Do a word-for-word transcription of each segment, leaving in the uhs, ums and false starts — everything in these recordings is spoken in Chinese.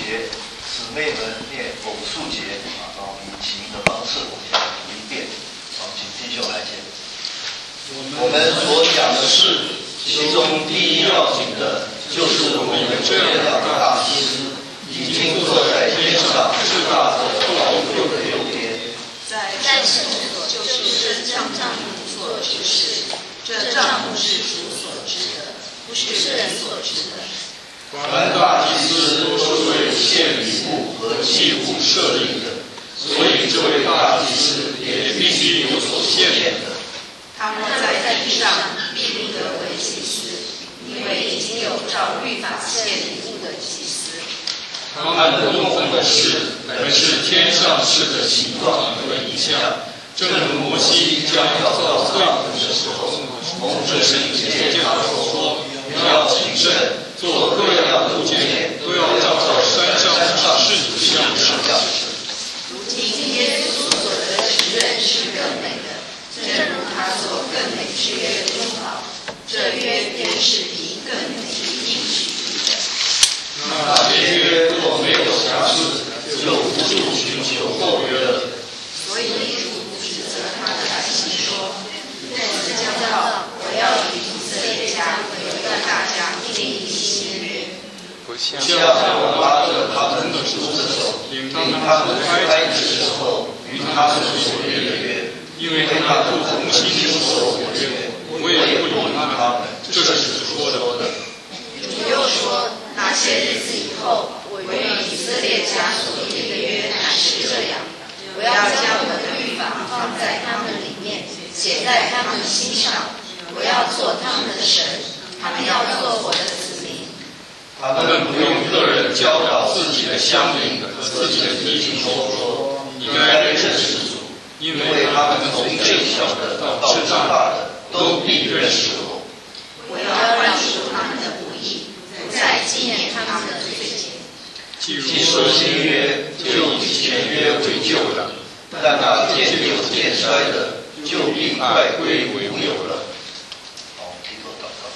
节，姊妹们念偶数节啊，然后以起音的方式，我们先读一遍。好，请弟兄来讲。我们所讲的是，其中第一要紧的，就是我们有这样的大祭司，已经坐在天上至大的宝座的右边， 在在圣所就是将帐幕所指示，这帐幕是主所知的，不是人所知的。 凡大祭司都是为献礼物和祭物设立的，所以这位大祭司也必须有所献的。 他若在地上，必不得为祭司，因为已经有照律法献礼物的祭司。 他们供奉的是乃是天上事的形状和影像，正如摩西将要造会幕的时候，蒙着圣洁教说：要谨慎，做各样的物件，都要照着山上是你的样式。 如今耶稣所得的职任是更美的，正如他所更美之约的中保，这约便是比更美之应许立的。 那些约若没有瑕疵，就无助寻求后约了。 所以主指责他的百姓说：日子将到，我要与以色列家和犹大家订立新约。 像我拉着他们的主的手，领他们出埃及的时候，与他们所约的约， 因为他们不从心所有约，我也不理他们。这是主说的。 主又说：那些日子以后，我与以色列家所立的约乃是这样：我要将我的律法放在他们里面，写在他们心上。我要做他们的神，他们要做我的子民。 他们不用个人教导自己的乡邻和自己的弟兄说：你该认识主，因为他们从最小的到至大的都必认识我。 我要饶恕他们的不义，不再纪念他们的罪愆。 既说新约，就以前约为旧的， 但那渐有渐衰的，就必快归为无有了。好，提头祷告。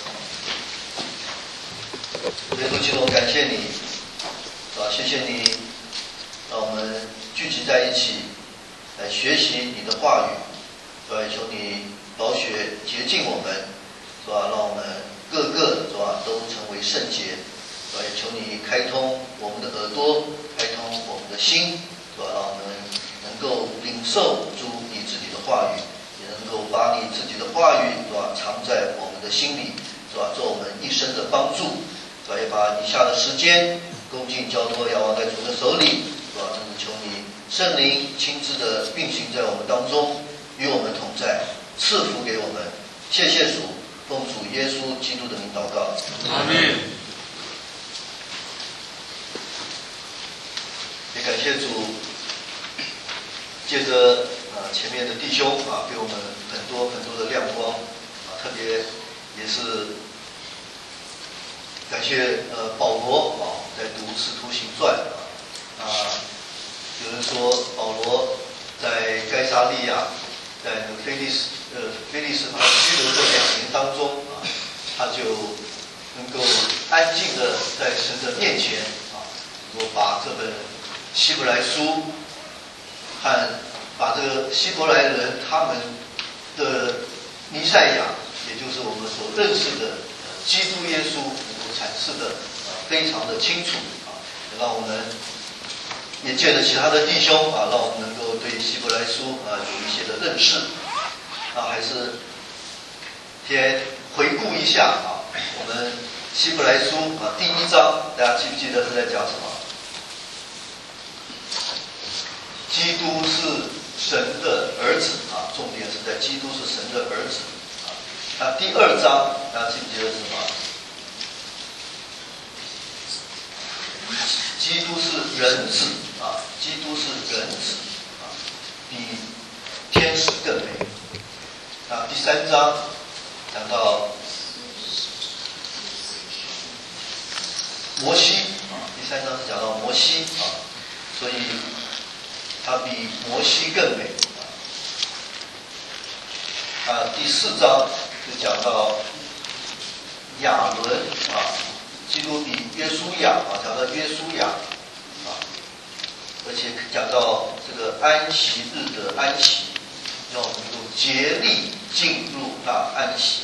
耶稣基督，感谢你，啊，谢谢你，让我们聚集在一起，来学习你的话语，是吧？求你宝血洁净我们，是吧？让我们个个，是吧，都成为圣洁，是吧？也求你开通我们的耳朵，开通我们的心，是吧？让我们能够领受主你自己的话语，也能够把你自己的话语，是吧，藏在我们的心里，是吧？做我们一生的帮助，是吧？也把以下的时间恭敬交托仰望在主的手里，是吧？真的求你圣灵亲自的运行在我们当中，与我们同在，赐福给我们。谢谢主，奉主耶稣基督的名祷告。 阿们。 也感谢主，借着呃前面的弟兄啊，给我们很多很多的亮光啊，特别也是感谢呃保罗啊，在读《使徒行传》啊，有人说保罗在该撒利亚，在那个菲利斯呃菲利斯啊居留这两年当中啊，他就能够安静的在神的面前啊，我把这本希伯来书和把这个希伯来人他们的弥赛亚，也就是我们所认识的基督耶稣，能够阐释的呃非常的清楚啊，让我们也借着其他的弟兄啊，让我们能够对希伯来书啊有一些的认识啊，还是先回顾一下啊，我们希伯来书啊第一章，大家记不记得是在讲什么？基督是神的儿子啊，重点是在基督是神的儿子啊。那第二章大家记不记得什么？基督是人子啊，基督是人子啊，比天使更美。那第三章讲到摩西啊，第三章是讲到摩西啊，所以他比摩西更美啊。第四章就讲到亚伦啊，基督比约书亚啊，讲到约书亚安息日的安息，要能够竭力进入那安息。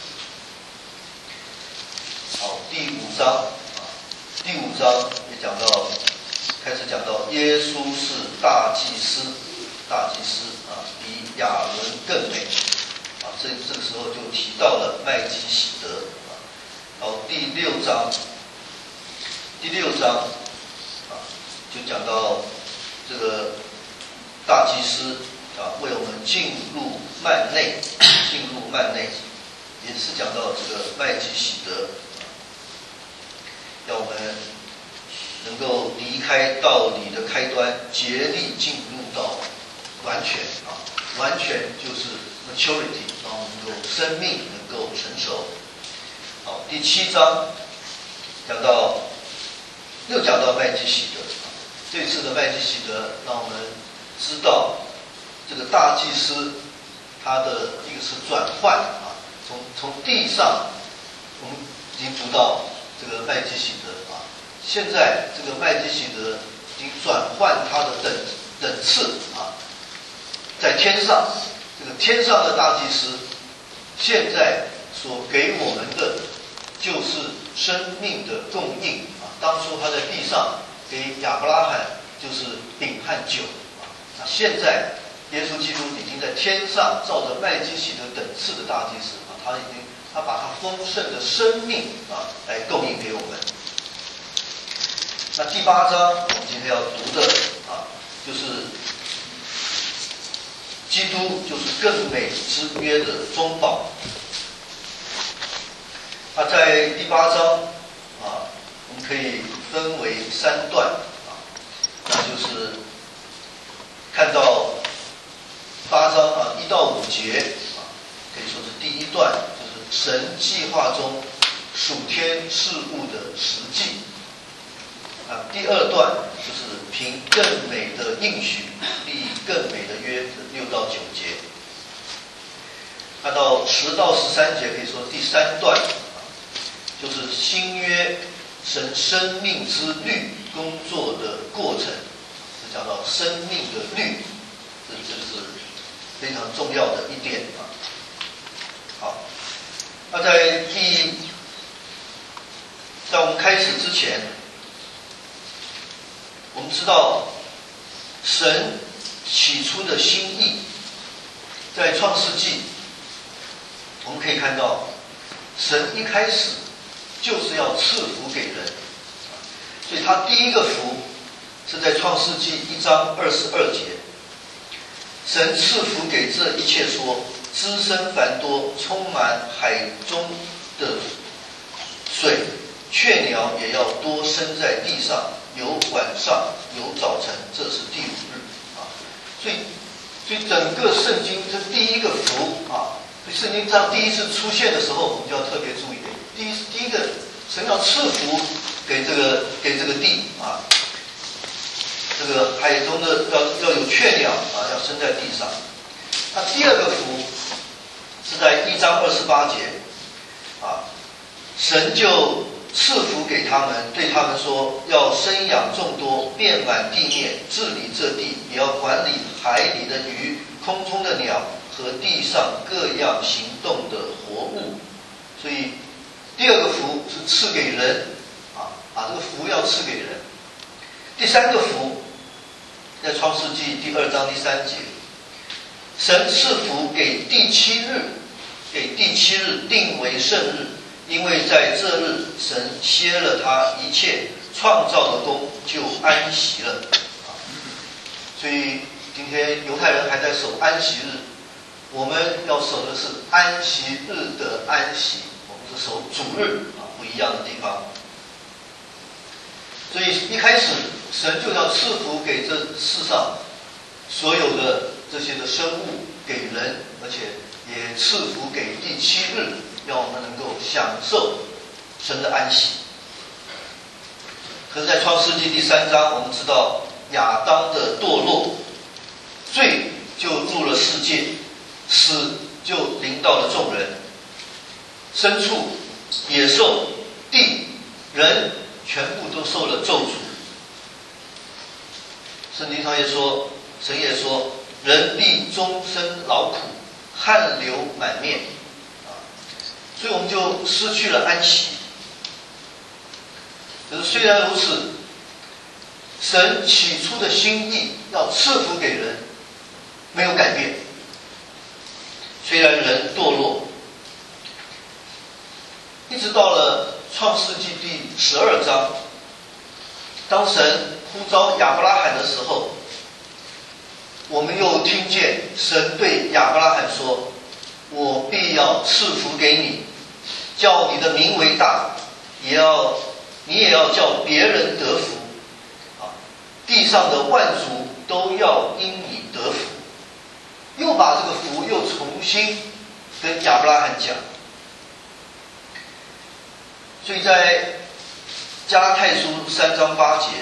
好，第五章啊，第五章也讲到，开始讲到耶稣是大祭司，大祭司啊，比亚伦更美啊。这这个时候就提到了麦基洗德啊。好，第六章，第六章啊，就讲到这个大祭司啊，为我们进入幔内，进入幔内，也是讲到这个麦基洗德。要我们能够离开道理的开端，竭力进入到完全啊，完全就是 maturity， 让我们能够生命能够成熟。好，第七章讲到，又讲到麦基洗德。这次的麦基洗德让我们知道，这个大祭司他的一个是转换啊，从从地上我们已经读到这个麦基洗德啊，现在这个麦基洗德已经转换他的等等次啊，在天上，这个天上的大祭司现在所给我们的就是生命的供应啊。当初他在地上给亚伯拉罕就是饼和酒啊，那现在耶稣基督已经在天上照着麦基洗德等次的大祭司啊，他已经他把他丰盛的生命啊来供应给我们。那第八章我们今天要读的啊，就是基督就是更美之约的中保。那在第八章啊，我们可以分为三段啊，那就是看到八章啊一到五节啊，可以说是第一段，就是神计划中属天事物的实际啊。第二段就是凭更美的应许立更美的约，六到九节。看到十到十三节，可以说第三段啊，就是新约神生命之律工作的过程，是讲到生命的律，这这是非常重要的一点啊。好，那在第，在我们开始之前，我们知道神起初的心意，在创世纪，我们可以看到，神一开始就是要赐福给人，所以他第一个福是在创世纪一章二十二节，神赐福给这一切说，滋生繁多，充满海中的水，雀鸟也要多生在地上，有晚上，有早晨，这是第五日啊。所以，所以整个圣经这第一个福啊，圣经上第一次出现的时候，我们就要特别注意。第一，第一个，神要赐福给这个给这个地啊，这个海中的要要有雀鸟啊，要生在地上。那第二个福是在一章二十八节啊，神就赐福给他们，对他们说，要生养众多，遍满地面，治理这地，也要管理海里的鱼、空中的鸟和地上各样行动的活物。所以第二个福是赐给人啊，把这个福要赐给人。第三个福在创世纪第二章第三节，神赐福给第七日，给第七日定为圣日，因为在这日神歇了他一切创造的功，就安息了啊。所以今天犹太人还在守安息日，我们要守的是安息日的安息，我们是守主日啊，不一样的地方。所以一开始神就要赐福给这世上所有的这些的生物，给人，而且也赐福给第七日，让我们能够享受神的安息。可是在创世纪第三章，我们知道亚当的堕落，罪就入了世界，死就临到了众人，牲畜、野兽、地、人全部都受了咒诅。圣经上也说， 神也说，人必终身劳苦，汗流满面，啊，所以我们就失去了安息。可是虽然如此，神起初的心意要赐福给人，没有改变。虽然人堕落，一直到了创世纪第十二章，当神呼召亚伯拉罕的时候，我们又听见神对亚伯拉罕说：“我必要赐福给你，叫你的名为大，也要你也要叫别人得福，啊，地上的万族都要因你得福。”又把这个福又重新跟亚伯拉罕讲。所以在加拉太书三章八节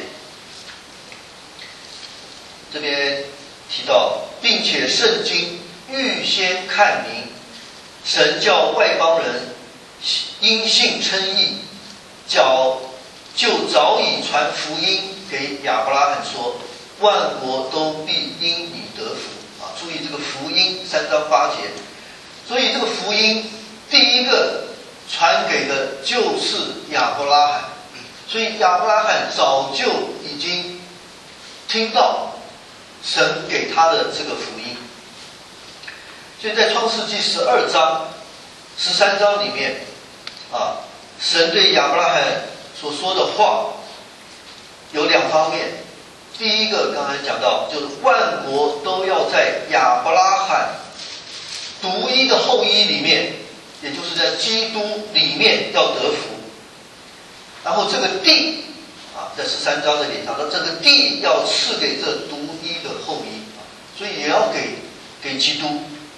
这边提到，并且圣经预先看明，神叫外邦人因信称义，叫就早已传福音给亚伯拉罕说，万国都必因你得福。啊，注意这个福音三章八节，所以这个福音第一个传给的就是亚伯拉罕，所以亚伯拉罕早就已经听到神给他的这个福音。所以在创世纪十二章、十三章里面，啊，神对亚伯拉罕所说的话有两方面。第一个刚才讲到，就是万国都要在亚伯拉罕独一的后裔里面，也就是在基督里面要得福。然后这个地啊，在十三章这里讲到，这个地要赐给这独一的后裔，所以也要给给基督。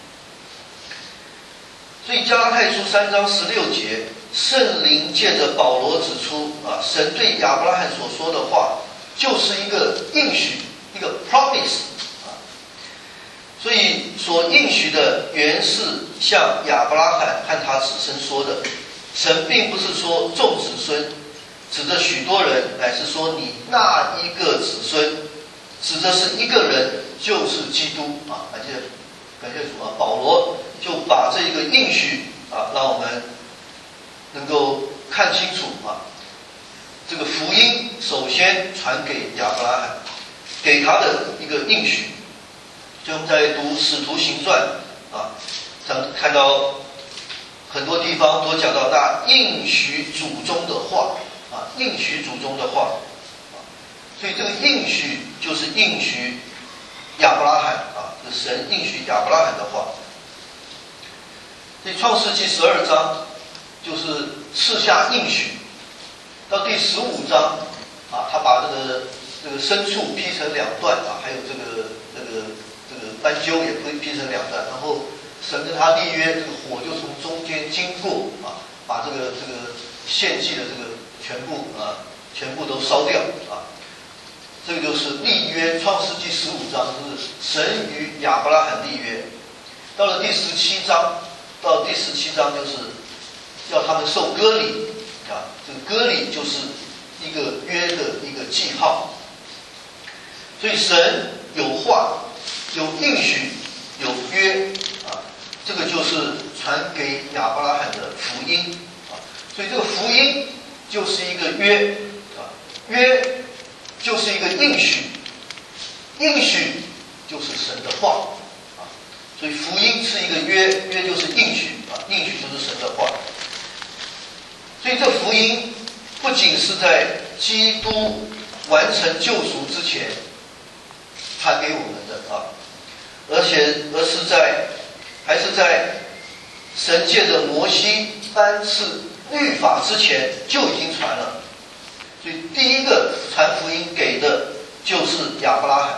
所以加拉太书三章十六节，圣灵借着保罗指出啊，神对亚伯拉罕所说的话就是一个应许，一个 promise 啊，所以所应许的原是向亚伯拉罕和他子孙说的。神并不是说众子孙，指着许多人，乃是说你那一个子孙，指的是一个人，就是基督啊。感谢感谢主啊，保罗就把这个应许啊，让我们能够看清楚啊。这个福音首先传给亚伯拉罕，给他的一个应许。就我们在读《使徒行传》啊，咱看到很多地方都讲到那应许祖宗的话啊，应许祖宗的话啊，所以这个应许就是应许亚伯拉罕啊，是神应许亚伯拉罕的话。所以《创世纪》十二章就是赐下应许。到第十五章啊，他把这个这个牲畜劈成两段啊，还有这个这个这个斑鸠也劈劈成两段，然后神跟他立约，这个火就从中间经过啊，把这个这个献祭的这个全部啊全部都烧掉啊。这个就是立约，创世纪十五章就是神与亚伯拉罕立约。到了第十七章，到第十七章就是要他们受割礼。啊，这个割礼就是一个约的一个记号，所以神有话，有应许，有约啊，这个就是传给亚伯拉罕的福音啊，所以这个福音就是一个约啊，约就是一个应许，应许就是神的话啊，所以福音是一个约，约就是应许啊，应许就是神的话。所以这福音不仅是在基督完成救赎之前传给我们的啊，而且而是在还是在神借着摩西颁赐律法之前就已经传了。所以第一个传福音给的就是亚伯拉罕，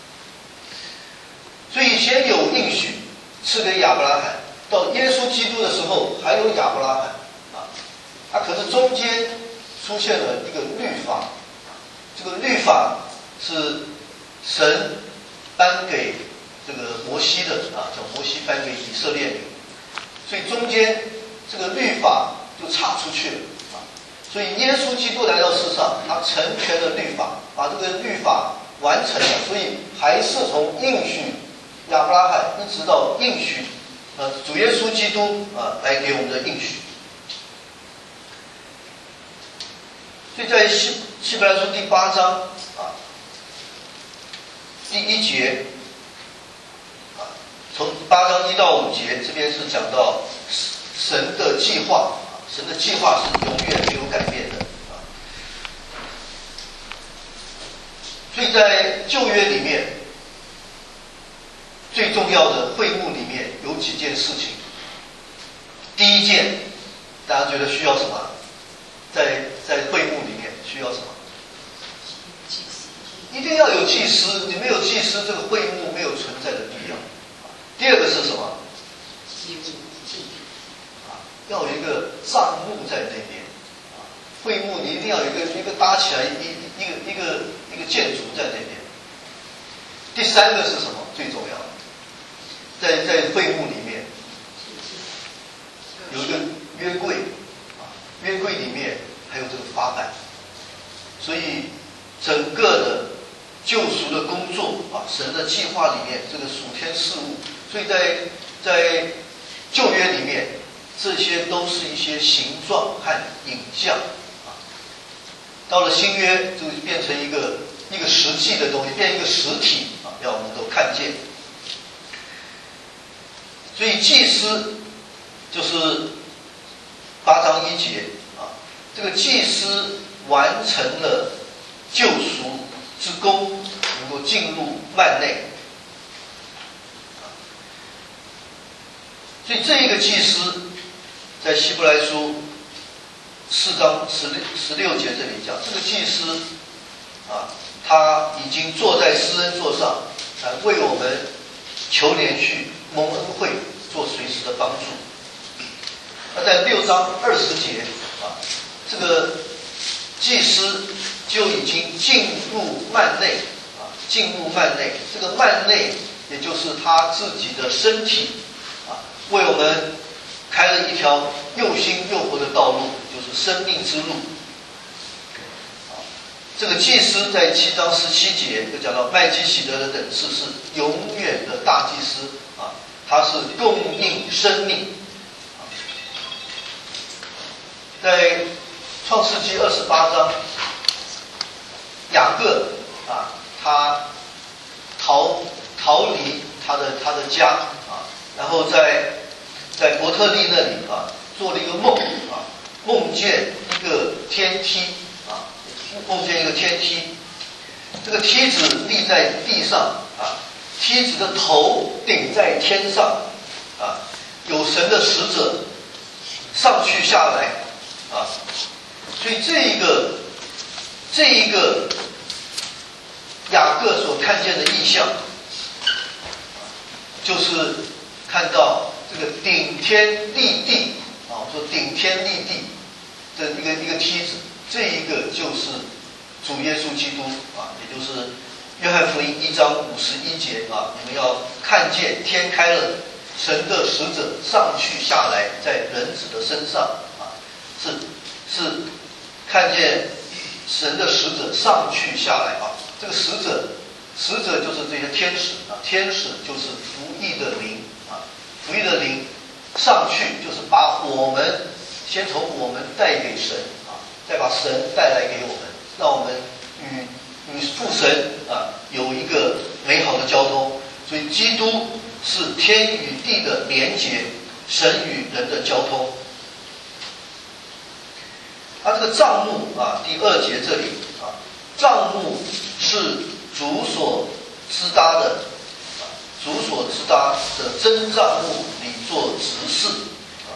所以先有应许赐给亚伯拉罕，到耶稣基督的时候还有亚伯拉罕啊，啊可是中间出现了一个律法，这个律法是神颁给这个摩西的啊，叫摩西颁给以色列人，所以中间这个律法就岔出去了啊。所以耶稣基督来到世上，他成全了律法，把这个律法完成了，所以还是从应许亚伯拉罕一直到应许呃主耶稣基督啊来给我们的应许。所以在希希伯来书第八章啊第一节啊，从八章一到五节这边是讲到神的计划啊，神的计划是永远没有改变的啊。所以在旧约里面最重要的会幕里面有几件事情。第一件，大家觉得需要什么？在在会幕里面需要什么？一定要有祭司，你没有祭司，这个会幕没有存在的必要。第二个是什么？啊，要有一个帐幕在那边。啊，会幕你一定要有一个一个搭起来一一个一个一个建筑在那边。第三个是什么？最重要的，在在会幕里面有一个约柜。约柜里面还有这个法版，所以整个的救赎的工作啊，神的计划里面这个属天事物，所以在在旧约里面，这些都是一些形状和影像啊。到了新约，就变成一个一个实际的东西，变成一个实体啊，让我们都看见。所以祭司就是八章一节啊，这个祭司完成了救赎之功，能够进入幔内。所以这一个祭司，在希伯来书四章十六十六节这里讲，这个祭司啊，他已经坐在施恩座上，啊，为我们求连续蒙恩惠，做随时的帮助。那在六章二十节啊，这个祭司就已经进入幔内啊，进入幔内。这个幔内也就是他自己的身体啊，为我们开了一条又新又活的道路，就是生命之路。啊，这个祭司在七章十七节就讲到麦基洗德的等次是永远的大祭司啊，他是供应生命。在创世纪二十八章，雅各啊，他逃逃离他的他的家啊，然后在在伯特利那里啊，做了一个梦啊，梦见一个天梯啊，梦见一个天梯，这个梯子立在地上啊，梯子的头顶在天上啊，有神的使者上去下来。啊，所以这一个这一个雅各所看见的异象，就是看到这个顶天立地啊，说顶天立地的一个一个梯子，这一个就是主耶稣基督啊，也就是约翰福音一章五十一节啊，你们要看见天开了，神的使者上去下来，在人子的身上。是是看见神的使者上去下来啊，这个使者使者就是这些天使啊，天使就是服役的灵啊，服役的灵上去就是把我们先从我们带给神啊，再把神带来给我们，让我们与与父神啊有一个美好的交通。所以基督是天与地的连结，神与人的交通。它这个帐幕啊，第二节这里啊，帐幕是主所支搭的，啊，主所支搭的真帐幕里做执事啊。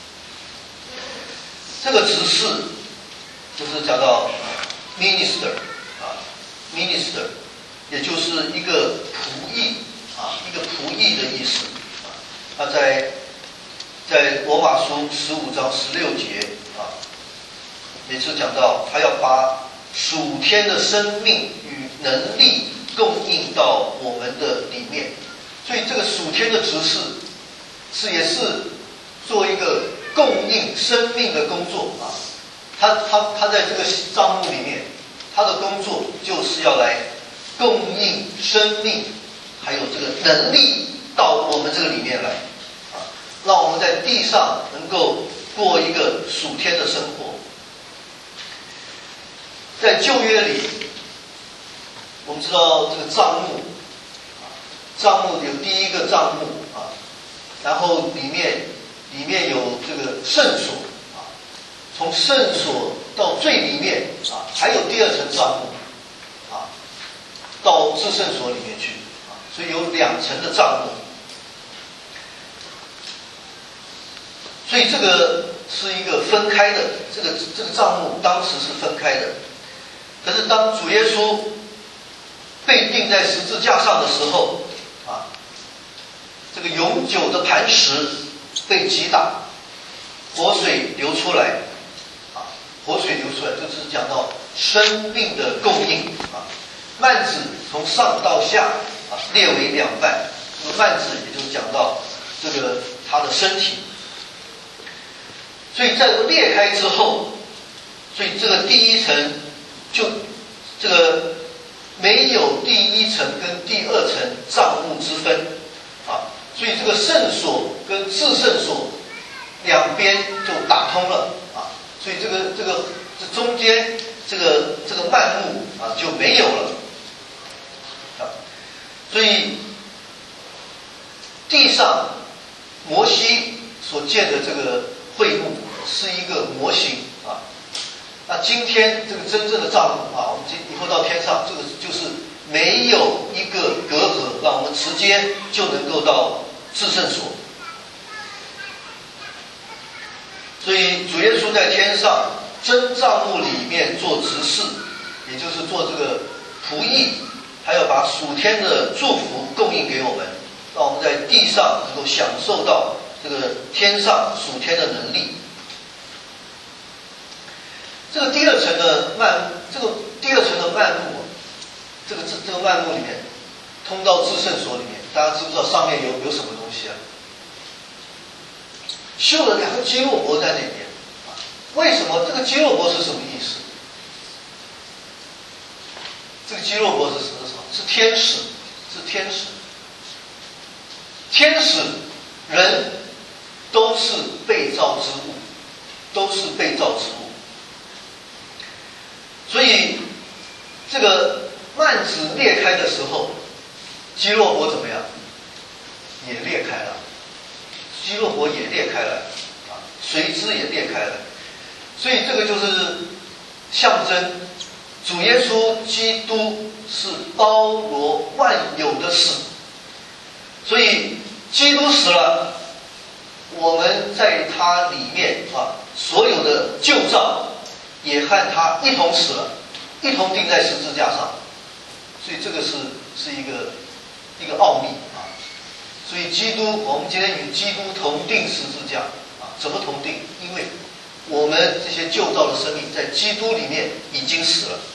这个执事就是讲到 minister 啊 ，minister 也就是一个仆役啊，一个仆役的意思啊。他在在罗马书十五章十六节啊。也是讲到他要把属天的生命与能力供应到我们的里面，所以这个属天的执事是也是做一个供应生命的工作啊。他他他在这个帐幕里面，他的工作就是要来供应生命，还有这个能力到我们这个里面来，啊，让我们在地上能够过一个属天的生活。在旧约里，我们知道这个帐幕，帐幕有第一个帐幕啊，然后里面里面有这个圣所啊，从圣所到最里面啊，还有第二层帐幕啊，到至圣所里面去啊，所以有两层的帐幕。所以这个是一个分开的，这个这个帐幕当时是分开的。可是当主耶稣被钉在十字架上的时候啊，这个永久的磐石被击打，活水流出来啊，活水流出来，这是讲到生命的供应啊。幔子从上到下啊裂为两半，那么幔子也就是讲到这个他的身体。所以在裂开之后，所以这个第一层就这个没有第一层跟第二层帐幕之分啊，所以这个圣所跟至圣所两边就打通了啊，所以这个这个这中间这个这个幔幕啊就没有了啊，所以地上摩西所建的这个会幕是一个模型啊。那今天这个真正的帐幕啊，我们今以后到天上，这个就是没有一个隔阂，让我们直接就能够到至圣所。所以主耶稣在天上真帐幕里面做执事，也就是做这个仆役，还有把属天的祝福供应给我们，让我们在地上能够享受到这个天上属天的能力。这个第二层的幔，这个第二层的幔幕，这个这这个幔幕里面，通到至圣所里面，大家知不知道上面有有什么东西啊？绣了两个基路伯在那边，为什么？这个基路伯是什么意思？这个基路伯是什么？是天使，是天使。天使人都是被造之物，都是被造之物。所以这个幔子裂开的时候，基洛伯怎么样？也裂开了，基洛伯也裂开了啊，随之也裂开了。所以这个就是象征主耶稣基督是包罗万有的死。所以基督死了，我们在他里面啊，所有的旧造也和他一同死了，一同钉在十字架上。所以这个是是一个一个奥秘啊。所以基督，我们今天与基督同钉十字架啊，怎么同钉？因为我们这些旧造的生命在基督里面已经死了。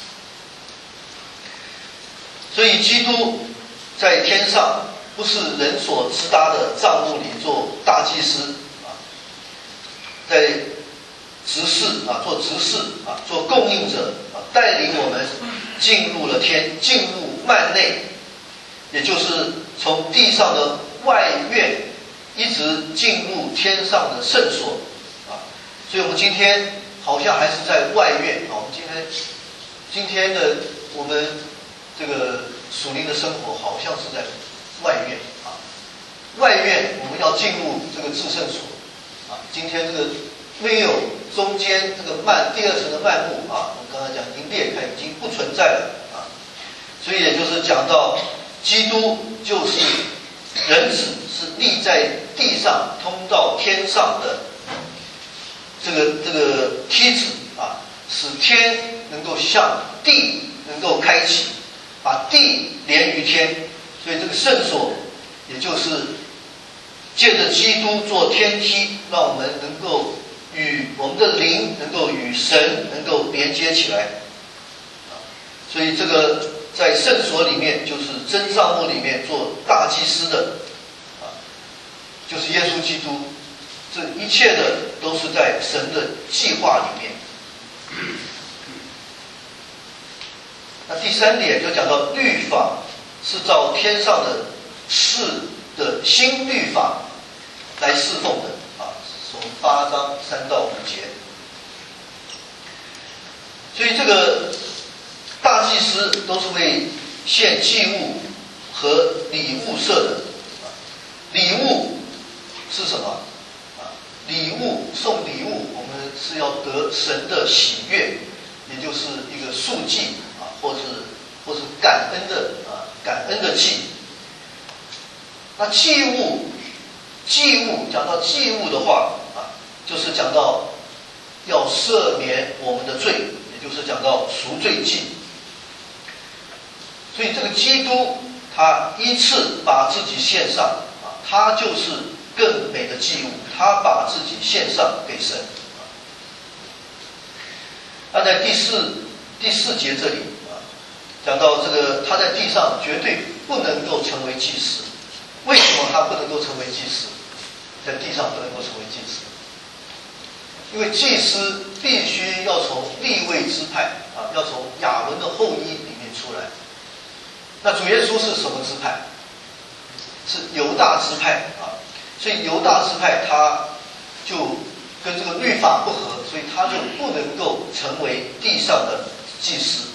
所以基督在天上不是人所支搭的帐幕里做大祭司啊，在执事啊，做执事啊，做供应者啊，带领我们进入了天，进入幔内，也就是从地上的外院一直进入天上的圣所啊。所以我们今天好像还是在外院啊。我们今天今天的我们这个属灵的生活好像是在外院啊。外院我们要进入这个至圣所啊。今天这个没有中间这个幔第二层的幔幕啊，我刚才讲已经裂开，已经不存在了啊。所以也就是讲到基督就是人子，是立在地上通到天上的这个这个梯子啊，使天能够向地能够开启，把地连于天。所以这个圣所也就是借着基督做天梯，让我们能够与我们的灵能够与神能够连接起来。所以这个在圣所里面，就是真帐幕里面做大祭司的啊，就是耶稣基督。这一切的都是在神的计划里面。 那第三点就讲到律法是照天上的事的新律法来侍奉的啊，从八章三到五节。所以这个大祭司都是为献祭物和礼物设的。啊、礼物是什么？啊，礼物送礼物，我们是要得神的喜悦，也就是一个赎祭啊，或是或是感恩的啊感恩的祭。那祭物，祭物讲到祭物的话啊，就是讲到要赦免我们的罪，也就是讲到赎罪祭。所以这个基督他依次把自己献上啊，他就是更美的祭物，他把自己献上给神。那在第四第四节这里啊，讲到这个他在地上绝对不能够成为祭司。为什么他不能够成为祭司？在地上不能够成为祭司，因为祭司必须要从利未支派啊，要从亚伦的后裔里面出来。那主耶稣是什么支派？是犹大支派啊，所以犹大支派他就跟这个律法不合，所以他就不能够成为地上的祭司。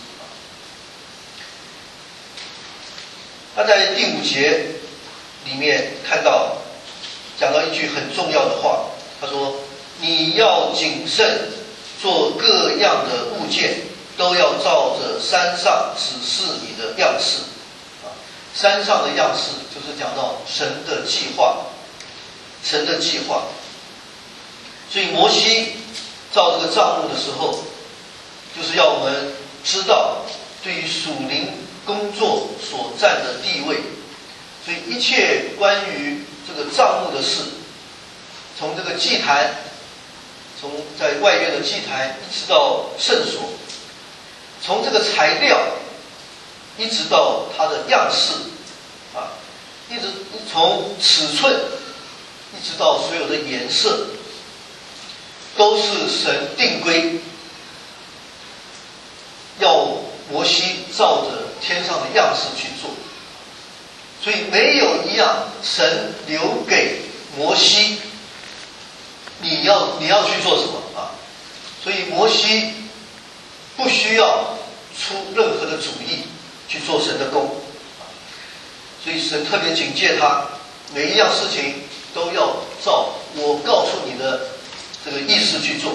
那在第五节里面看到讲到一句很重要的话，他说：“你要谨慎，做各样的物件，都要照着山上指示你的样式。”啊，山上的样式就是讲到神的计划，神的计划。所以摩西造这个帐幕的时候，就是要我们知道对于属灵工作所占的地位。所以一切关于这个帐幕的事，从这个祭坛，从在外院的祭坛一直到圣所，从这个材料一直到它的样式啊，一直从尺寸一直到所有的颜色，都是神定规，要摩西照着天上的样式去做。所以没有一样神留给摩西，你要你要去做什么啊？所以摩西不需要出任何的主意去做神的工，所以神特别警戒他，每一样事情都要照我告诉你的这个意思去做。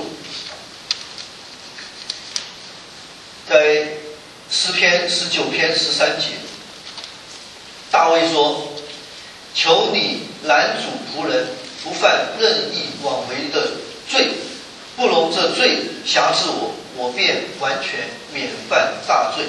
在诗篇十九篇十三节，大卫说：“求你拦阻仆人不犯任意妄为的罪，不容这罪辖制我，我便完全免犯大罪。”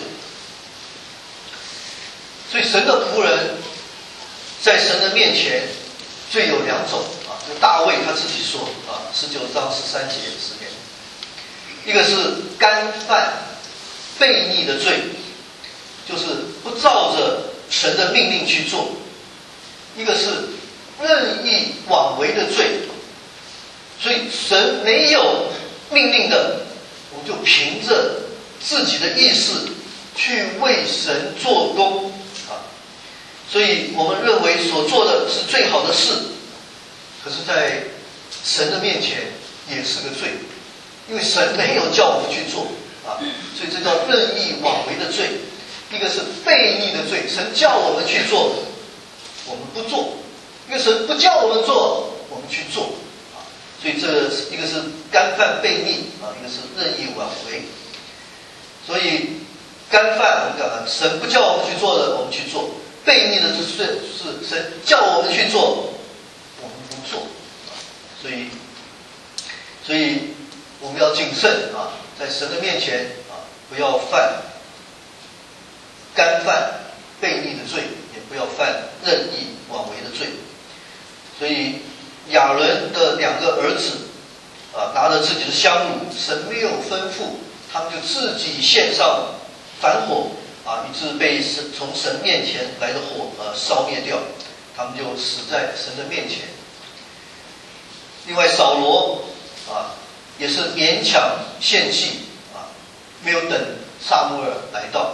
所以神的仆人在神的面前罪有两种啊，大卫他自己说啊，十九章十三节诗篇，一个是干犯悖逆的罪，就是不照着神的命令去做；一个是任意妄为的罪。所以神没有命令的，我们就凭着自己的意识去为神做工啊。所以我们认为所做的是最好的事，可是在神的面前也是个罪，因为神没有叫我们去做啊，所以这叫任意妄为的罪。一个是悖逆的罪，神叫我们去做，我们不做；一个神不叫我们做，我们去做啊。所以这一个是干犯悖逆啊，一个是任意妄为。所以干犯我们讲了，神不叫我们去做的，我们去做；悖逆的是是神叫我们去做，我们不做。所以，所以我们要谨慎啊，在神的面前啊，不要犯干犯悖逆的罪，也不要犯任意妄为的罪。所以亚伦的两个儿子啊，拿着自己的香炉，神没有吩咐，他们就自己献上反火啊，以致被神从神面前来的火呃烧灭掉，他们就死在神的面前。另外扫罗啊，也是勉强献祭啊，没有等撒母耳来到啊，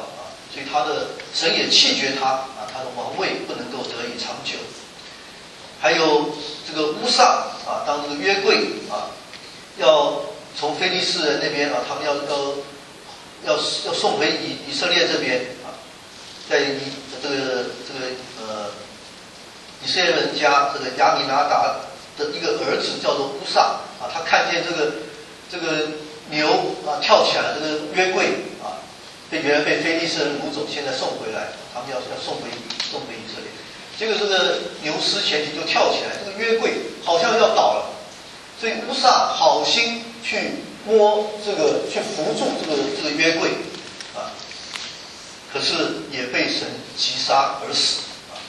所以他的神也弃绝他啊，他的王位不能够得以长久。还有这个乌撒啊，当这个约柜啊，要从非利士人那边啊，他们要要要要送回以以色列这边啊，在以这个这个呃以色列人家这个亚米拿达的一个儿子叫做乌撒啊，他看见这个这个牛啊跳起来，这个约柜啊被原来被非利士人掳走，现在送回来，他们要要送回送回以色列。结果这个牛失前蹄就跳起来，这个约柜好像要倒了，所以乌撒好心去摸这个，去扶住这个这个约柜啊，可是也被神击杀而死啊。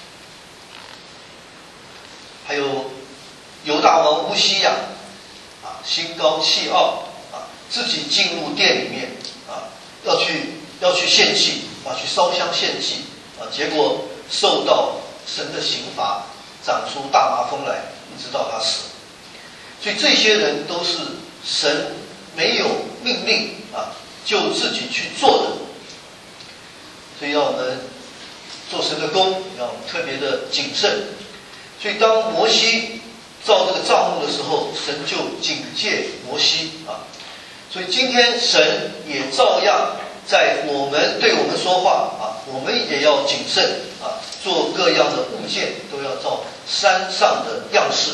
还有犹大王乌西亚啊，心高气傲啊，自己进入殿里面啊，要去要去献祭啊，去烧香献祭啊，结果受到神的刑罚，长出大麻风来，一直到他死。所以这些人都是神没有命令啊，就自己去做的。所以要我们做神的工，要特别的谨慎。所以当摩西造这个帐幕的时候，神就警戒摩西啊。所以今天神也照样在我们对我们说话啊，我们也要谨慎啊。做各样的物件都要照山上的样式。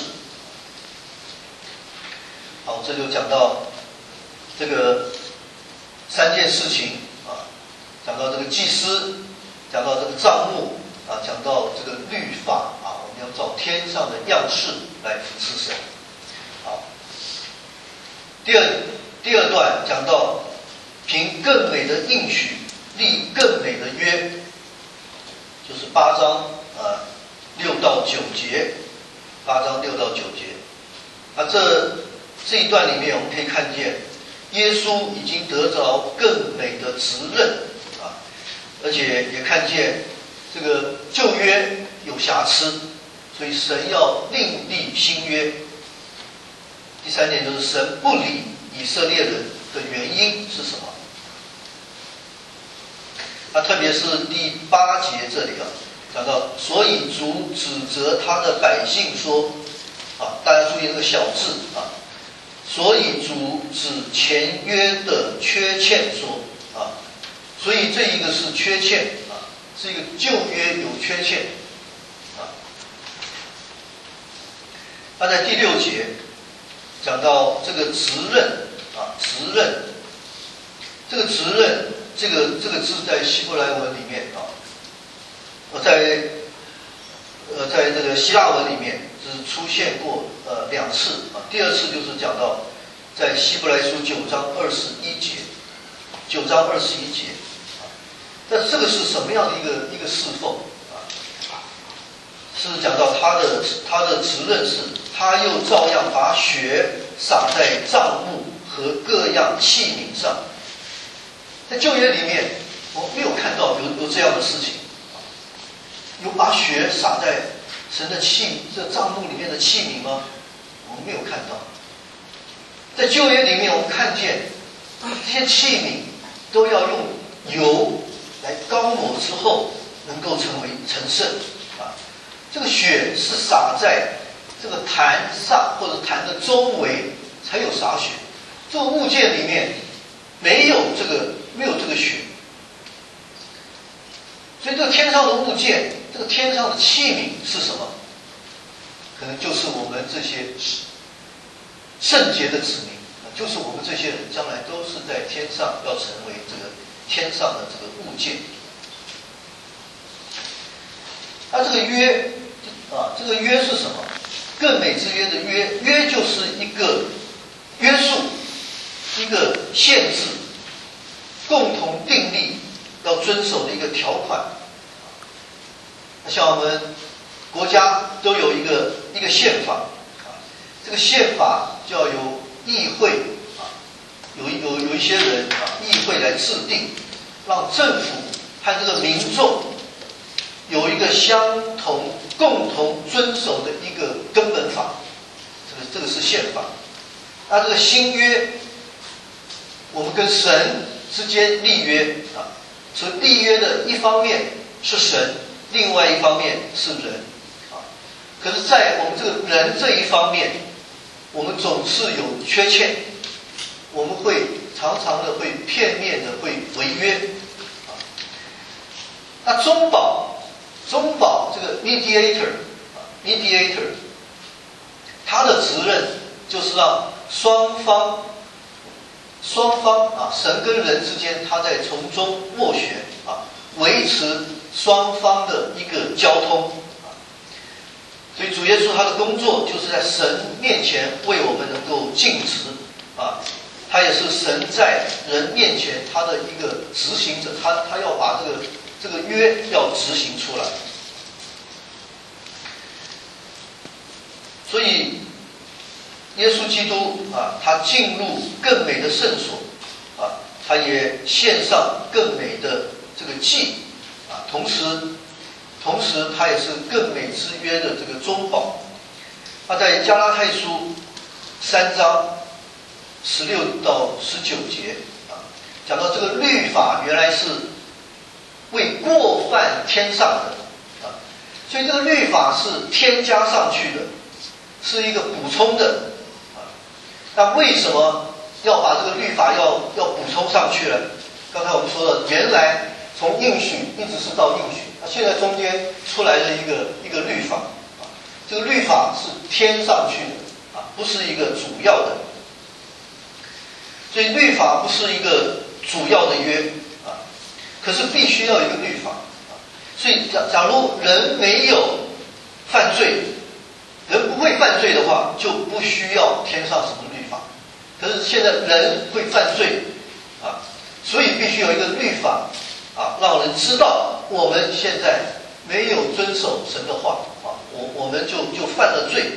好，这就讲到这个三件事情啊，讲到这个祭司，讲到这个帐幕啊，讲到这个律法啊，我们要照天上的样式来服侍神。好，第二第二段讲到凭更美的应许立更美的约。就是八章呃六到九节，八章六到九节。啊，这这一段里面我们可以看见，耶稣已经得着更美的职任啊，而且也看见这个旧约有瑕疵，所以神要另立新约。第三点就是神不理以色列人的原因是什么？啊，特别是第八节这里啊，讲到，所以主指责他的百姓说，啊，大家注意这个小字啊，所以主指前约的缺欠说，啊，所以这一个是缺欠啊，是一个旧约有缺欠，啊，那在第六节讲到这个职任啊，职任，这个职任。这个这个字在希伯来文里面啊，呃，在呃在这个希腊文里面只出现过呃两次啊。第二次就是讲到在希伯来书九章二十一节，九章二十一节啊。但这个是什么样的一个一个侍奉啊？是讲到他的他的职任是，他又照样把血洒在帐幕和各样器皿上。在旧约里面，我没有看到有有这样的事情，有把血洒在神的器这帐幕里面的器皿吗？我们没有看到。在旧约里面，我们看见这些器皿都要用油来膏抹之后，能够成为成圣啊。这个血是洒在这个坛上或者坛的周围才有洒血，这个物件里面没有这个。没有这个血，所以这个天上的物件，这个天上的器皿是什么？可能就是我们这些圣洁的子民，就是我们这些人将来都是在天上要成为这个天上的这个物件。那这个约啊，这个约是什么？更美之约的约，约就是一个约束，一个限制。共同订立要遵守的一个条款，像我们国家都有一个一个宪法啊，这个宪法就要由议会啊，有有有一些人啊，议会来制定，让政府和这个民众有一个相同共同遵守的一个根本法，这个这个是宪法。那这个新约，我们跟神之间立约啊， 所以立约的一方面是神，另外一方面是人啊。可是，在我们这个人这一方面，我们总是有缺陷，我们会常常的会片面的会违约啊。那中保，中保这个 mediator 啊 mediator， 他的责任就是让双方双方啊，神跟人之间，他在从中斡旋啊，维持双方的一个交通啊。所以主耶稣他的工作就是在神面前为我们能够尽职啊，他也是神在人面前他的一个执行者，他他要把这个这个约要执行出来。所以耶稣基督啊，他进入更美的圣所啊，他也献上更美的这个祭啊，同时，同时他也是更美之约的这个中保。他在加拉太书三章十六到十九节啊，讲到这个律法原来是为过犯添上的啊，所以这个律法是添加上去的，是一个补充的。那为什么要把这个律法要要补充上去呢？刚才我们说了，原来从应许一直是到应许，那现在中间出来的一个一个律法啊，这个律法是添上去的啊，不是一个主要的。所以律法不是一个主要的约啊，可是必须要有一个律法啊。所以假假如人没有犯罪，人不会犯罪的话，就不需要添上什么律法。可是现在人会犯罪啊，所以必须有一个律法啊，让人知道我们现在没有遵守神的话啊，我我们就就犯了罪。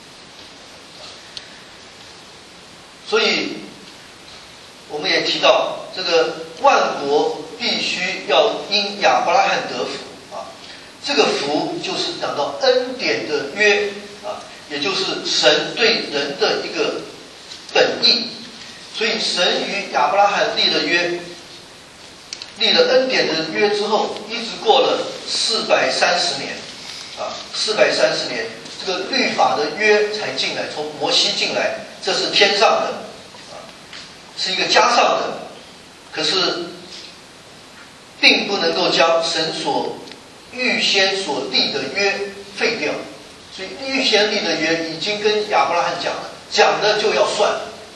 所以我们也提到，这个万国必须要因亚伯拉罕得福啊，这个福就是讲到恩典的约啊，也就是神对人的一个本意。所以神与亚伯拉罕立了约，立了恩典的约之后，一直过了四百三十年啊，四百三十年，这个律法的约才进来，从摩西进来，这是天上的啊，是一个加上的，可是并不能够将神所预先所立的约废掉。所以预先立的约已经跟亚伯拉罕讲了，讲的就要算。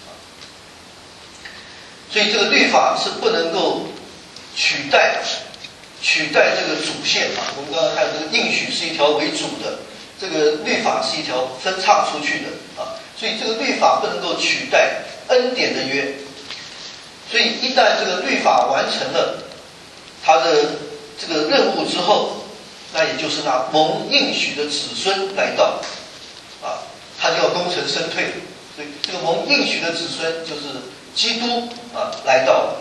所以这个律法是不能够取代取代这个主线啊。我们刚刚看这个应许是一条为主的，这个律法是一条分叉出去的啊。所以这个律法不能够取代恩典的约。所以一旦这个律法完成了他的这个任务之后，那也就是那蒙应许的子孙来到啊，他就要功成身退。所以这个蒙应许的子孙就是基督啊来到了。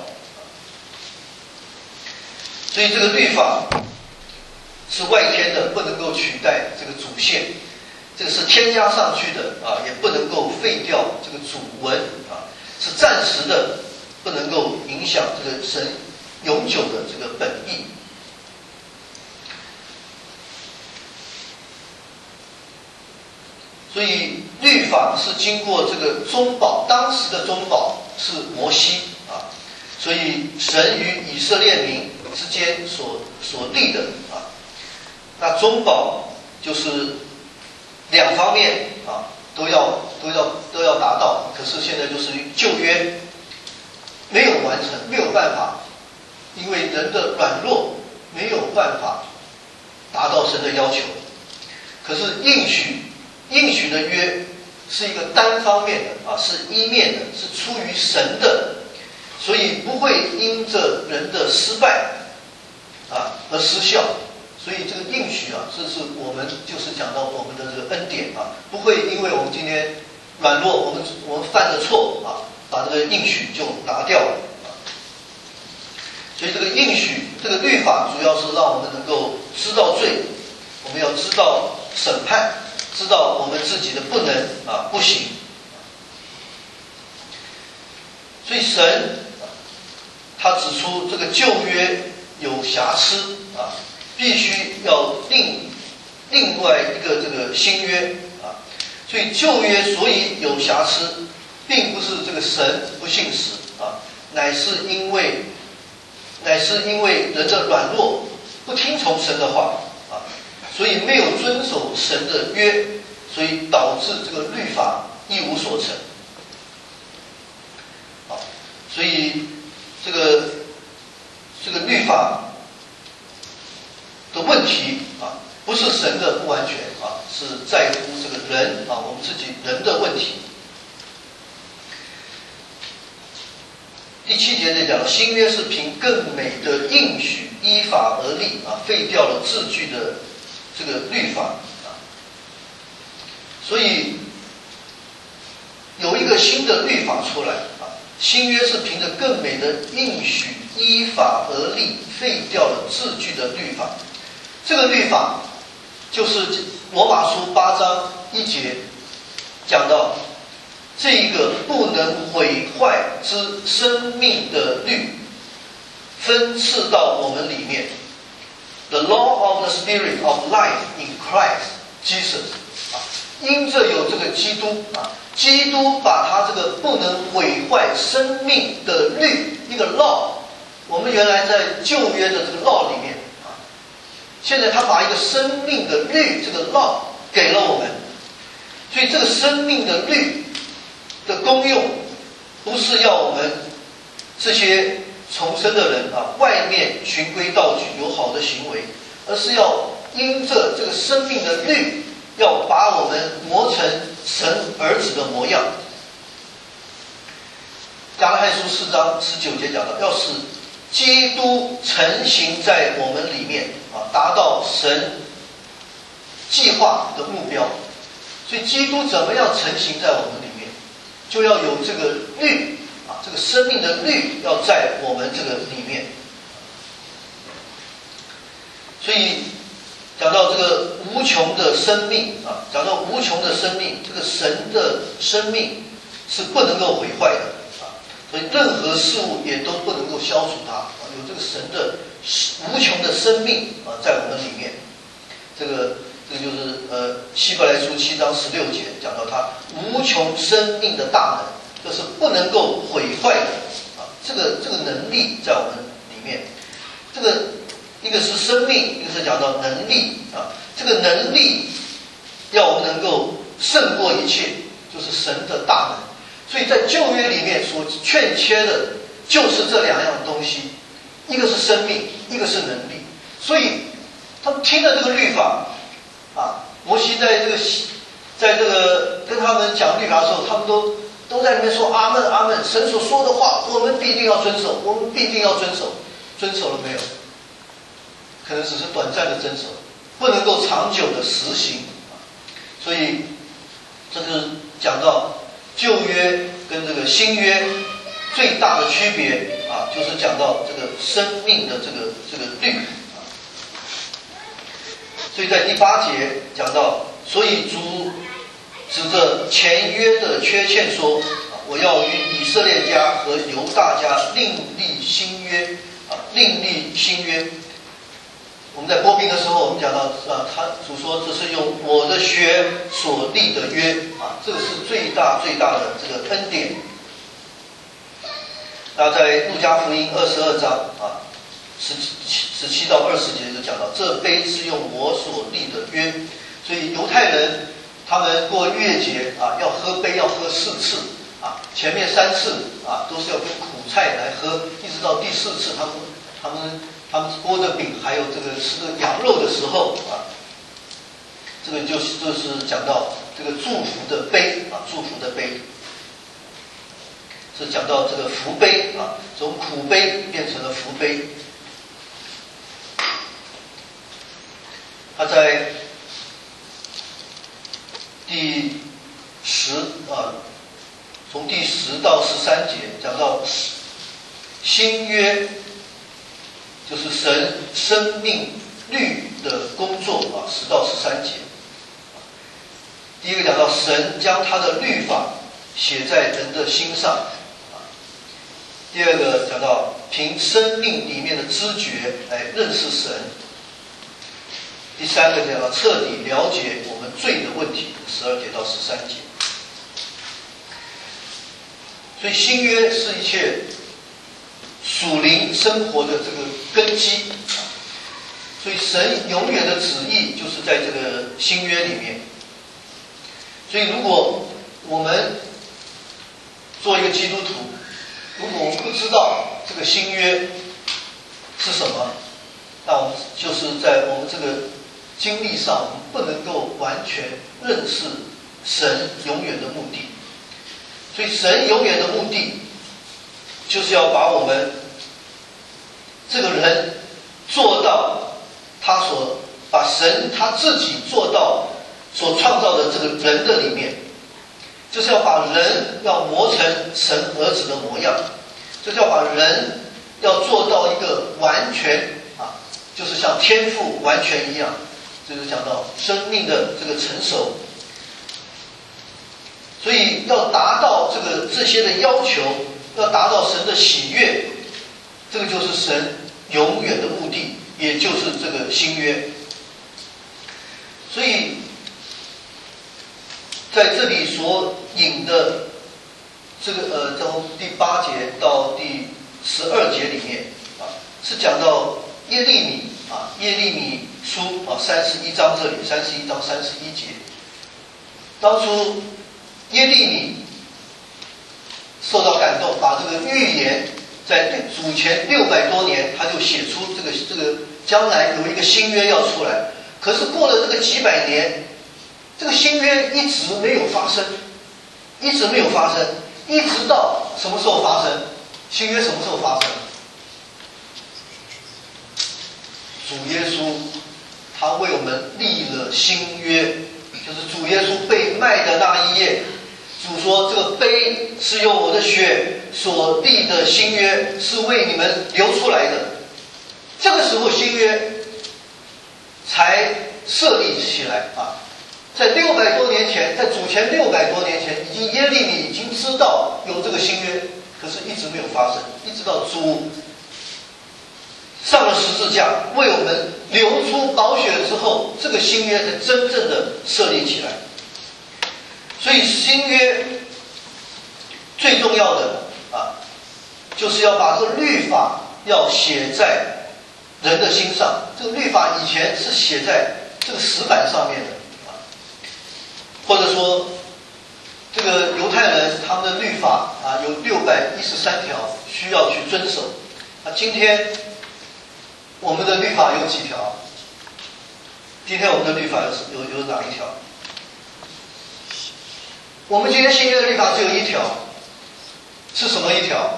所以这个律法是外天的，不能够取代这个主线，这个是添加上去的啊，也不能够废掉这个主文啊，是暂时的，不能够影响这个神永久的这个本意。所以律法是经过这个中保，当时的中保是摩西啊，所以神与以色列民之间所所立的啊，那中保就是两方面啊都要都要都要达到，可是现在就是旧约没有完成，没有办法，因为人的软弱没有办法达到神的要求。可是应许应许的约是一个单方面的啊，是一面的，是出于神的，所以不会因着人的失败啊而失效。所以这个应许啊，这是我们就是讲到我们的这个恩典啊，不会因为我们今天软弱，我们我们犯了错啊，把这个应许就拿掉了啊。所以这个应许，这个律法主要是让我们能够知道罪，我们要知道审判，知道我们自己的不能啊不行。所以神他指出这个旧约有瑕疵啊，必须要另另外一个这个新约啊。所以旧约所以有瑕疵，并不是这个神不信实啊，乃是因为乃是因为人的软弱，不听从神的话啊，所以没有遵守神的约，所以导致这个律法一无所成。啊，所以这个这个律法的问题啊，不是神的不完全啊，是在乎这个人啊，我们自己人的问题。第七节这讲，新约是凭更美的应许依法而立啊，废掉了字句的这个律法啊，所以有一个新的律法出来啊。新约是凭着更美的应许依法而立，废掉了字句的律法。这个律法就是罗马书八章一节讲到这一个不能毁坏之生命的律，分赐到我们里面。The law of the Spirit of life in Christ Jesus 啊，因着有这个基督啊，基督把他这个不能毁坏生命的律，一个 law， 我们原来在旧约的这个 law 里面啊，现在他把一个生命的律这个 law 给了我们，所以这个生命的律的功用，不是要我们这些重生的人啊，外面循规蹈矩有好的行为，而是要因着这个生命的律，要把我们磨成神儿子的模样。加拉太书四章十九节讲到，要使基督成形在我们里面啊，达到神计划的目标。所以基督怎么样成形在我们里面，就要有这个律啊，这个生命的律要在我们这个里面。所以讲到这个无穷的生命啊，讲到无穷的生命，这个神的生命是不能够毁坏的啊，所以任何事物也都不能够消除它啊，有这个神的无穷的生命啊在我们里面。这个这个就是呃希伯来书七章十六节讲到它无穷生命的大能，这是不能够毁坏的啊，这个这个能力在我们里面。这个一个是生命，一个是讲到能力啊，这个能力要我们能够胜过一切，就是神的大能。所以在旧约里面所欠缺的就是这两样东西，一个是生命，一个是能力。所以他们听了这个律法啊，摩西在这个在这个跟他们讲律法的时候，他们都都在里面说阿门阿门，神所说的话我们必定要遵守，我们必定要遵守。遵守了没有？可能只是短暂的遵守，不能够长久的实行。所以这是讲到旧约跟这个新约最大的区别啊，就是讲到这个生命的这个这个律啊。所以在第八节讲到，所以主指着前约的缺欠说啊，我要与以色列家和犹大家另立新约啊，另立新约。我们在播兵的时候，我们讲到啊，他主说这是用我的血所立的约啊，这个是最大最大的这个恩典。那在路加福音二十二章啊，十七十七到二十节就讲到，这杯是用我所立的约。所以犹太人他们过逾越节啊，要喝杯要喝四次啊，前面三次啊都是要跟苦菜来喝，一直到第四次他们他们。他们剥着饼，还有这个吃这个羊肉的时候啊，这个就是就是讲到这个祝福的杯啊，祝福的杯是讲到这个福杯啊，从苦杯变成了福杯。他在第十啊，从第十到十三节讲到新约。就是神生命律的工作啊，十到十三节。第一个讲到神将他的律法写在人的心上啊， 第二个讲到凭生命里面的知觉来认识神。第三个讲到彻底了解我们罪的问题，十二节到十三节。所以新约是一切属灵生活的这个根基，所以神永远的旨意就是在这个新约里面。所以如果我们做一个基督徒，如果我们不知道这个新约是什么，那我们就是在我们这个经历上，我们不能够完全认识神永远的目的。所以神永远的目的就是要把我们这个人做到他所把神他自己做到所创造的这个人的里面，就是要把人要磨成神儿子的模样，就是要把人要做到一个完全啊，就是像天父完全一样，就是讲到生命的这个成熟。所以要达到这个这些的要求，要达到神的喜悦，这个就是神永远的目的，也就是这个新约。所以在这里所引的这个呃，从第八节到第十二节里面啊，是讲到耶利米啊，耶利米书啊，三十一章这里，三十一章三十一节，当初耶利米受到感动，把这个预言在主前六百多年，他就写出这个这个将来有一个新约要出来。可是过了这个几百年，这个新约一直没有发生，一直没有发生，一直到什么时候发生？新约什么时候发生？主耶稣他为我们立了新约，就是主耶稣被卖的那一夜，主说这个杯是用我的血所立的新约，是为你们流出来的。这个时候新约才设立起来啊！在六百多年前，在主前六百多年前，已经耶利米已经知道有这个新约，可是一直没有发生，一直到主上了十字架，为我们流出宝血之后，这个新约才真正的设立起来。所以新约最重要的啊，就是要把这个律法要写在人的心上。这个律法以前是写在这个石板上面的啊，或者说这个犹太人他们的律法啊有六百一十三条需要去遵守啊。今天我们的律法有几条？今天我们的律法有有有哪一条？我们今天新约的律法只有一条，是什么一条？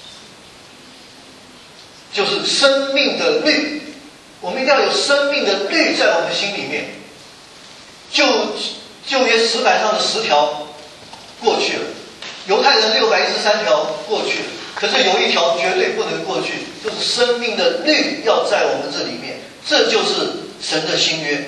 就是生命的律。我们一定要有生命的律在我们心里面。旧旧约石板上的十条过去了，犹太人六百一十三条过去了，可是有一条绝对不能过去，就是生命的律要在我们这里面，这就是神的新约。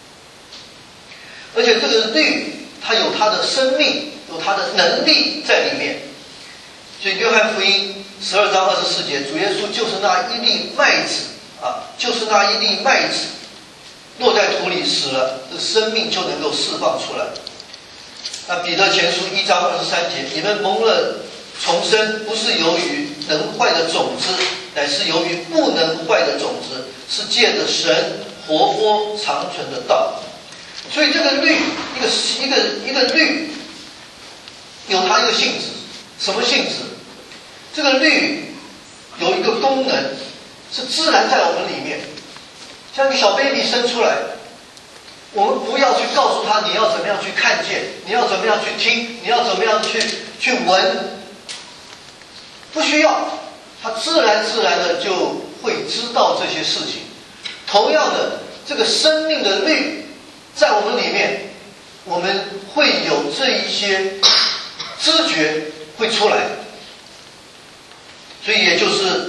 而且这个律它有它的生命，有它的能力在里面。所以约翰福音十二章二十四节，主耶稣就是那一粒麦子啊，就是那一粒麦子落在土里死了，这个生命就能够释放出来。那彼得前书一章二十三节，你们蒙了重生，不是由于能坏的种子，乃是由于不能坏的种子，是借着神活泼长存的道。所以这个律，一个一个一个律，有它一个性质，什么性质？这个律有一个功能，是自然在我们里面。像一个小 baby 生出来，我们不要去告诉他你要怎么样去看见，你要怎么样去听，你要怎么样去去闻，不需要，他自然自然的就会知道这些事情。同样的，这个生命的律在我们里面，我们会有这一些知觉会出来。所以也就是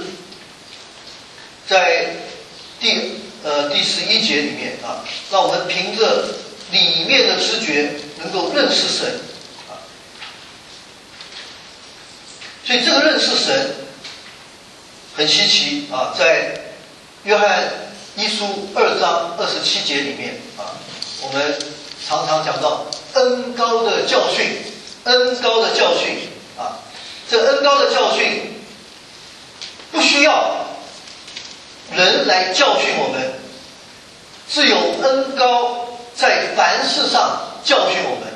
在第呃第十一节里面啊，让我们凭着里面的知觉能够认识神啊。所以这个认识神很稀奇啊，在约翰一书二章二十七节里面啊，我们常常讲到恩高的教训，恩高的教训啊，这恩高的教训不需要人来教训我们，只有恩高在凡事上教训我们。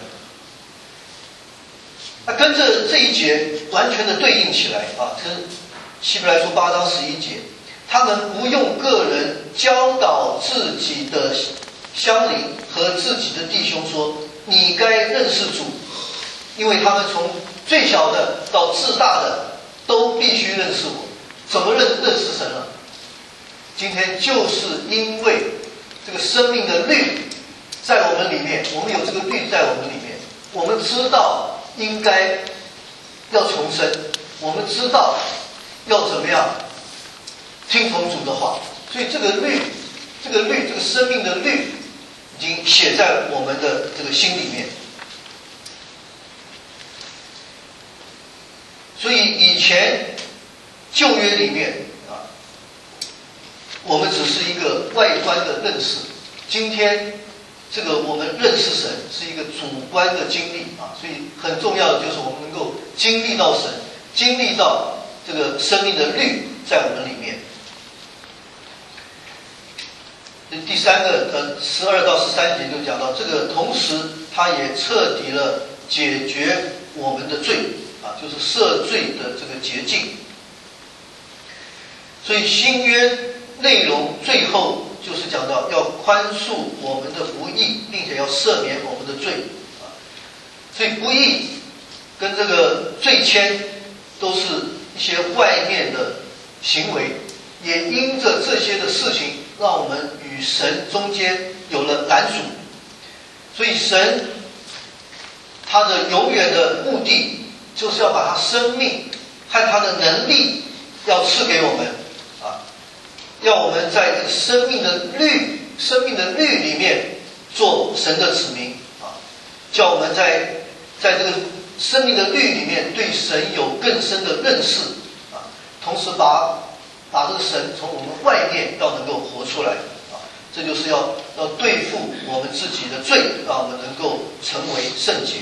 那跟着这一节完全的对应起来啊，这是希伯来书八章十一节，他们不用个人教导自己的乡邻和自己的弟兄说，你该认识主，因为他们从最小的到至大的都必须认识我。怎么认认识神呢？今天就是因为这个生命的律在我们里面，我们有这个律在我们里面，我们知道应该要重生，我们知道要怎么样听从主的话，所以这个律，这个律，这个生命的律已经写在我们的这个心里面。所以以前旧约里面啊，我们只是一个外观的认识，今天这个我们认识神是一个主观的经历啊，所以很重要的就是我们能够经历到神，经历到这个生命的律在我们里面。第三个呃十二到十三节就讲到这个，同时它也彻底了解决我们的罪啊，就是赦罪的这个捷径。所以新约内容最后就是讲到要宽恕我们的不义，并且要赦免我们的罪啊。所以不义跟这个罪愆都是一些外面的行为，也因着这些的事情，让我们与神中间有了拦阻。所以神他的永远的目的，就是要把他生命和他的能力要赐给我们啊，要我们在这个生命的律、生命的律里面做神的子民啊，叫我们在在这个生命的律里面对神有更深的认识啊，同时把把这个神从我们外面要能够活出来啊，这就是要要对付我们自己的罪，让我们能够成为圣洁。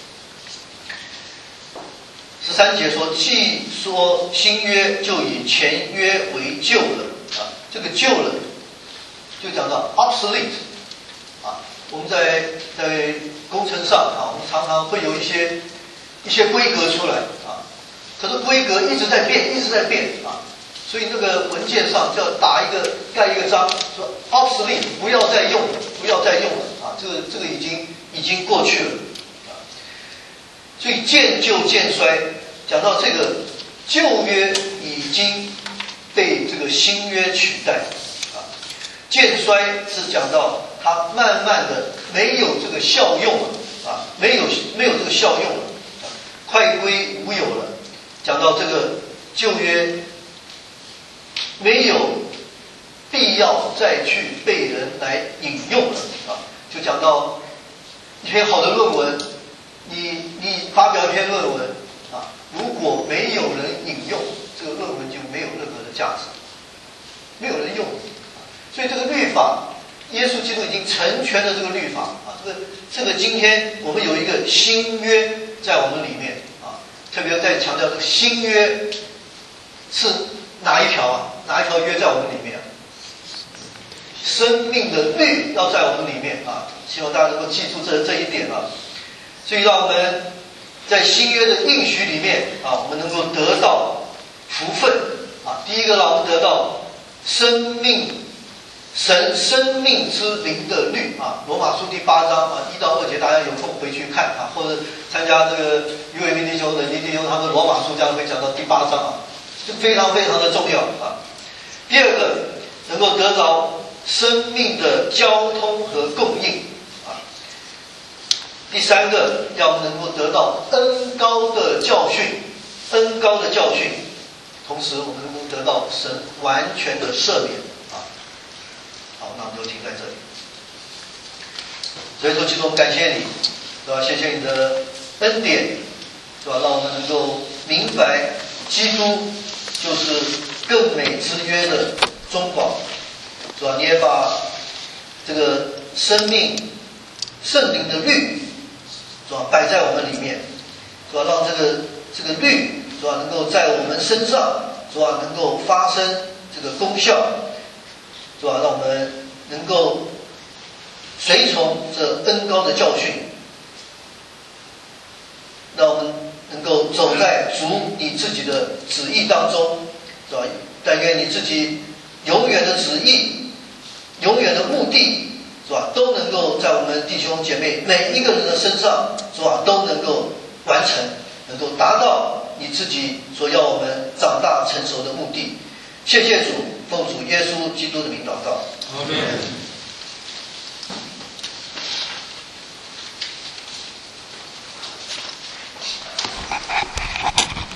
十三节说，既说新约，就以前约为旧了啊，这个旧了就讲到 obsolete 啊，我们在在工程上啊，我们常常会有一些一些规格出来啊，可是规格一直在变，一直在变啊，所以那个文件上就要打一个盖一个章，说 obsolete 不要再用了，不要再用了啊，这个这个已经已经过去了啊，所以渐旧渐衰，讲到这个旧约已经被这个新约取代啊，渐衰是讲到它慢慢的没有这个效用了啊，没有没有这个效用了啊，快归无有了。讲到这个旧约没有必要再去被人来引用了啊，就讲到一篇好的论文，你你发表一篇论文啊，如果没有人引用，这个论文就没有任何的价值，没有人用。所以这个律法，耶稣基督已经成全了这个律法啊。这个这个今天我们有一个新约在我们里面啊，特别在强调这个新约是哪一条啊？哪一条约在我们里面啊？生命的律要在我们里面啊，希望大家能够记住这这一点啊。所以让我们在新约的应许里面啊，我们能够得到福分啊。第一个，让我们得到生命神生命之灵的律啊，罗马书第八章啊一到二节，大家有空回去看啊，或者参加这个于伟明弟兄、冷弟弟兄他们罗马书这样会讲到第八章啊，这非常非常的重要啊。第二个，能够得到生命的交通和供应啊。第三个，要能够得到恩高的教训，恩高的教训，同时我们能够得到神完全的赦免啊。好，那我们就停在这里。所以说，基督，我们感谢你，是吧？谢谢你的恩典，是吧？让我们能够明白，基督就是更美之约的中保，是吧？你也把这个生命圣灵的律，是吧？摆在我们里面，是吧？让这个这个律，是吧？能够在我们身上，是吧？能够发生这个功效，是吧？让我们能够随从这恩膏的教训，让我们能够走在主你自己的旨意当中，是吧？但愿你自己永远的旨意、永远的目的，是吧？都能够在我们弟兄姐妹每一个人的身上，是吧？都能够完成，能够达到你自己所要我们长大成熟的目的。谢谢主，奉主耶稣基督的名祷告。 阿们。